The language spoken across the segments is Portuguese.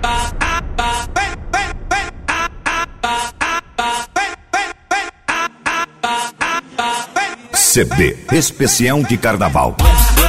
CD especial de carnaval.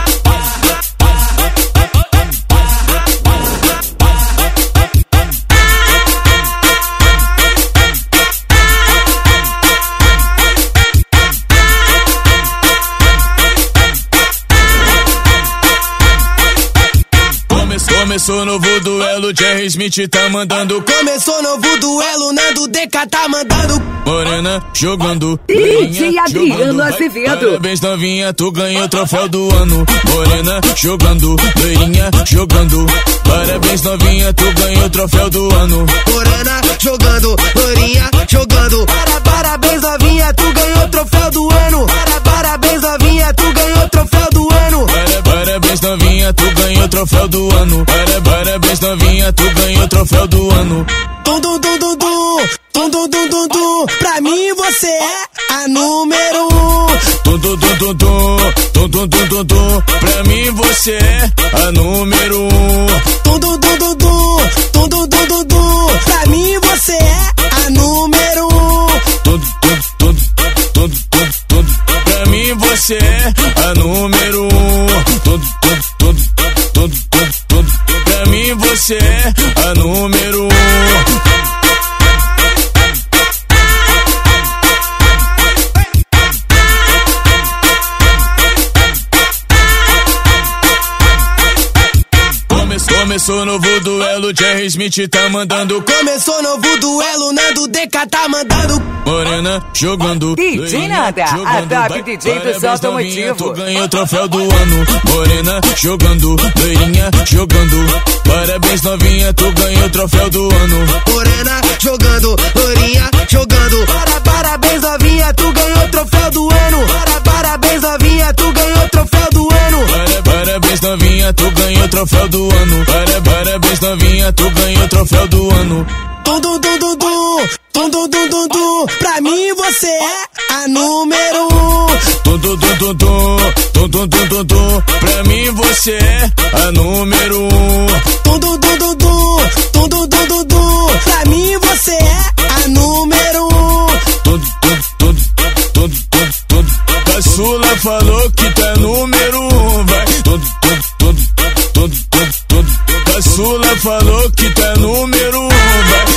Começou novo duelo, Jerry Smith tá mandando. Começou novo duelo, Nando DK tá mandando. Morena jogando, DJ Adriano Azevedo. Parabéns novinha, tu ganhou o troféu do ano. Morena jogando, loirinha jogando. Parabéns novinha, tu ganhou o troféu do ano. Morena jogando, loirinha jogando. Parabéns novinha, tu ganhou o troféu do ano. Parabéns novinha, tu ganhou o troféu do ano. Parabéns novinha, tu ganhou o troféu do ano. Parabéns novinha, tu ganhou o troféu do ano. Tum dum dum dum dum, tum dum dum dum dum. Pra mim você é a número 1. Tum dum dum dum dum, tum dum dum dum dum. Pra mim você é a número 1. Tum dum dum dum dum, tum dum dum dum dum. Pra mim você é a número 1. Tum tum tum tum tum tum. Pra mim você é a número 1. Tum tum tum tum tum tum. Pra mim você é a número 1. Começou novo duelo, Jerry Smith tá mandando. Começou novo duelo, Nando DK tá mandando. Morena jogando, DJ Nanda, a top DJ do Som Automotivo. Tu ganhou o troféu do ano. Morena jogando, loirinha jogando. Parabéns novinha, tu ganhou o troféu do ano. Morena jogando, loirinha jogando. Parabéns novinha, tu ganhou o troféu do ano. Parabéns novinha, tu ganhou o troféu do ano. Parabéns novinha, tu ganhou o troféu do ano. Parabéns novinha, tu ganhou o troféu do ano. Tum dum dum dum dum, tum dum dum dum dum. Pra mim você é a número 1. Tum dum dum dum dum, tum dum dum dum dum. Pra mim você é a número 1. Tum dum dum dum dum, tum dum dum dum dum. Pra mim você é a número 1. Tum tum tum tum tum tum. Caçula falou que tá número 1, vai. Tum tum tum tum tum tum. Caçula falou que tá número 1, vai.